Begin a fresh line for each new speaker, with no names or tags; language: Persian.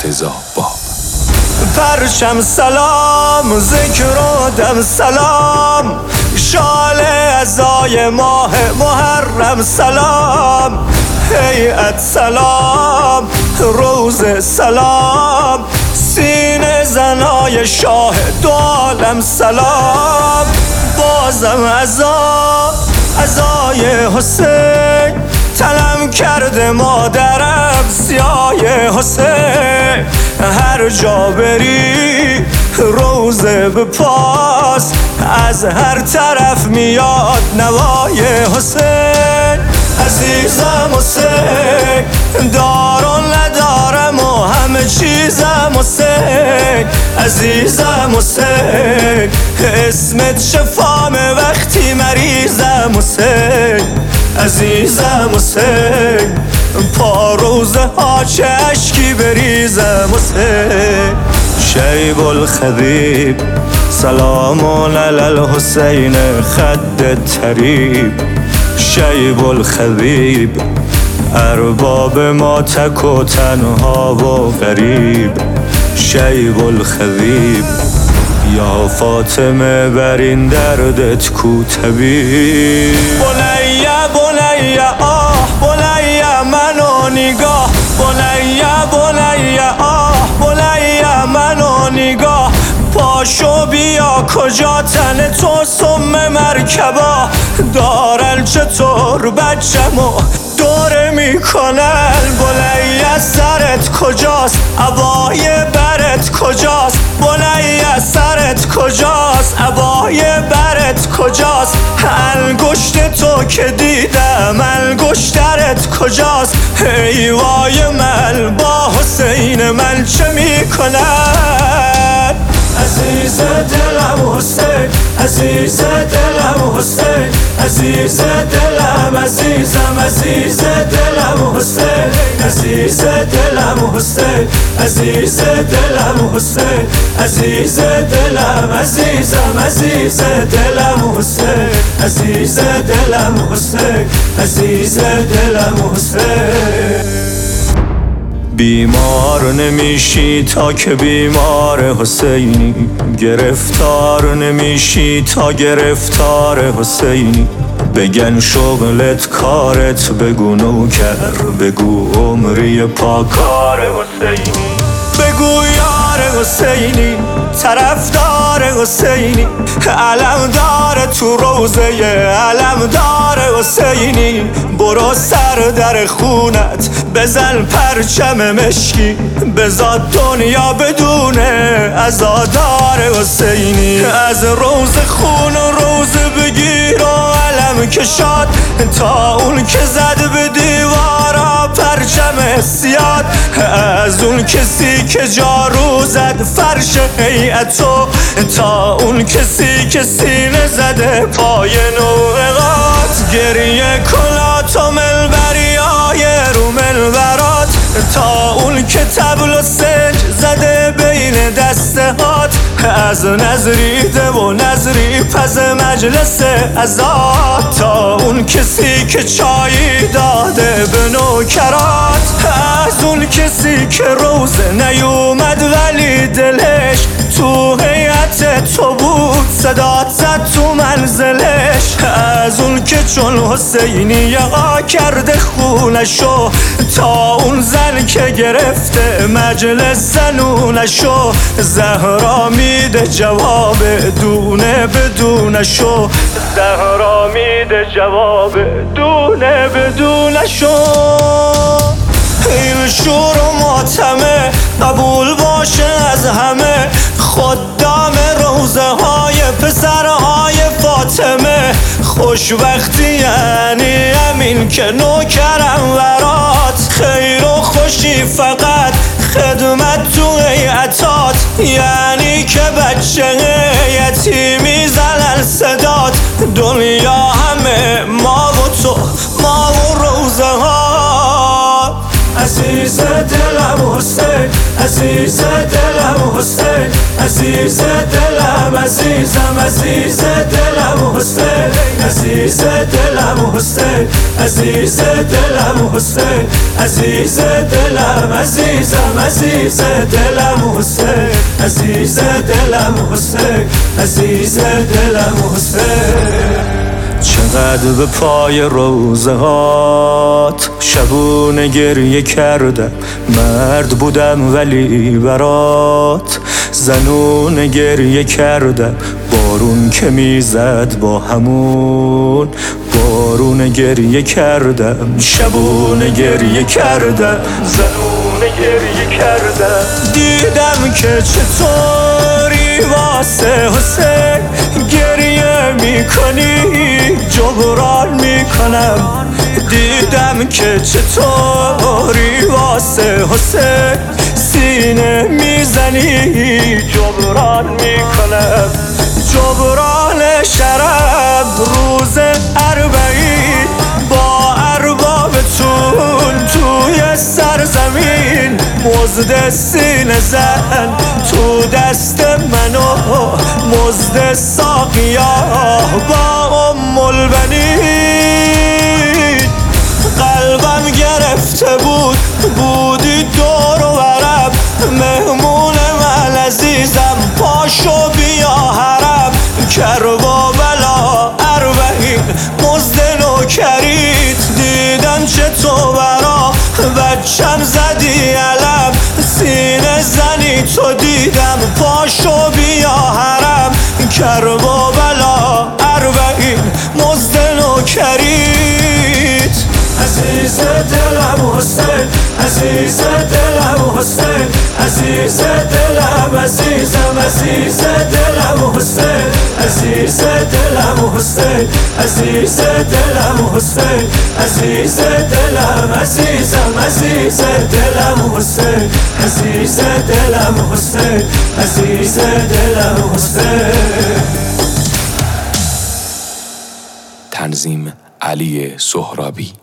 مرتضی باب.
پرچم سلام، ذکر و دم سلام، شال عزای ماه محرم سلام، هیئت سلام، روضه سلام، سینه زنای شاه دو عالم سلام. بازم عزای حسین، تنم کرده مادرم سیای حسین. هر جا بری روضه بپاس، از هر طرف میاد نوای حسین. عزیزم حسین، دارم ندارم و همه چیزم حسین. عزیزم حسین، اسمت شفامه وقتی مریضم حسین. عزیزم حسین، پا روزه ها چه اشکی بریزم حسین. شیب الخبیب، سلام علی الحسین خد طریب. شیب الخبیب، ارباب ما تک و تنها و غریب. شیب الخبیب، یا فاطمه بر این دردت کو طبیب. بنیه آه بنیه منو نگاه، بنیه آه بنیه منو نگاه. پاشو بیا کجا تن تو سم مرکبا، دارن چطور بچمو دوره میکنن. بنیه سرت کجاست، عبای برت کجاست. بنیه سرت کجاست، عبای برت کجاست. انگشت تو که دیدم انگشترت کجاست. ای وای من با حسین من چه میکنم. عزیز دلم حسین، عزیز دلم حسین، عزیز دلم، عزیزم عزیز دلم حسین. عزیز دلم حسین، عزیز دلم حسین، عزیز دلم، عزیزم عزیز دلم حسین. عزیز دلم حسین، عزیز دلم حسین. بیمار نمیشی تا که بیمار حسینی، گرفتار نمیشی تا گرفتار حسینی. بگن شغلت کارت، بگو نوکر، بگو عمری پاکار حسینی. بگو یار حسینی، طرفدار حسینی، علمدار تو روضه علمدار حسینی. برو سر در خونت بزن پرچم مشکی، بزاد دنیا بدونه عزادار حسینی. از روز خون و روزه بگیر و علم کشاد، تا اون که زد به دیوارا پرچم سیاد. از اون کسی که جارو زد فرش هیئتو، تا اون کسی که سینه زده پای نوعقات. گریه کلات و ملبریای رو ملبرات، تا اون که طبل و سنج زده بین دستهات. از نظریده و نظری پس مجلس عزاد، تا اون کسی که چایی داده به نوکرات. از اون کسی که روزه نیومد ولی دلش تو هیئت تو بود، صدات زد تو منزلش. از اون که چون حسینی ها کرده خونشو، تا اون زن که گرفته مجلس زنونشو. زهرا میده جواب دونه بدونشو، زهرا میده جواب دونه بدونشو. این شور و ماتمه قبول باشه از همه، خدام روضه های پسرهای فاطمه. خوشبختی یعنی همین که نوکرم ورات، خیر و خوشی فقط خدمت تو هیئتات. یعنی که بچه یتیمی زنن صدات، دنیا همه ما و تو، ما و روضه ها. عزیز دلم حسین عزیز دلم حسین عزیز دلم عزیزم عزیز دلم حسین عزیز دلم حسین عزیز دلم حسین عزیز دلم عزیزم عزیز دلم حسین عزیز دلم حسین عزیز دلم حسین چقدر به پای روزه هات شبونه گریه کردم مرد بودم ولی برات زنونه گریه کردم بارون که میزد با همون بارون گریه کردم شبونه گریه کردم زنونه گریه کردم دیدم که چطوری واسه حسین گریه میکنی جبران میکنم دیدم که چطوری واسه حسین سینه میزنی جبران میکنم جبران شرم روز اربعین با اربابتون توی سرزمین مزد سینه زن تو دست منو مزد ساقیا با البنین قلبم گرفته بودی دور و برم مهمون من عزیزم پاشو بیا حرم کربلا اربعین مزد نوکریت دیدم چه تو برا بچم زدی علم سینه زنی تو دیدم پاشو بیا حرم کربلا اربعین مزد نوکریت عزیز دلم حسین عزیز دلم حسین عزیز دلم عزیزم عزیز دلم حسین عزیز دلم حسین عزیز دلم حسین عزیز دلم عزیزم عزیز دلم حسین عزیز دلم حسین عزیز دلم حسین.
تنظیم علی سهرابی.